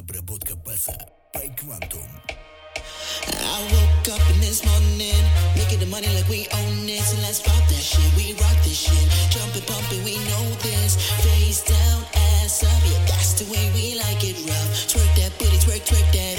Обработка баса by Quantum. I woke up in this morning, making the money like we own it. So let's drop that shit, we rock this shit. Jumping, pumping, we know this. Face down, ass up, yeah, that's the way we like it rough. Twerk that booty, twerk, twerk that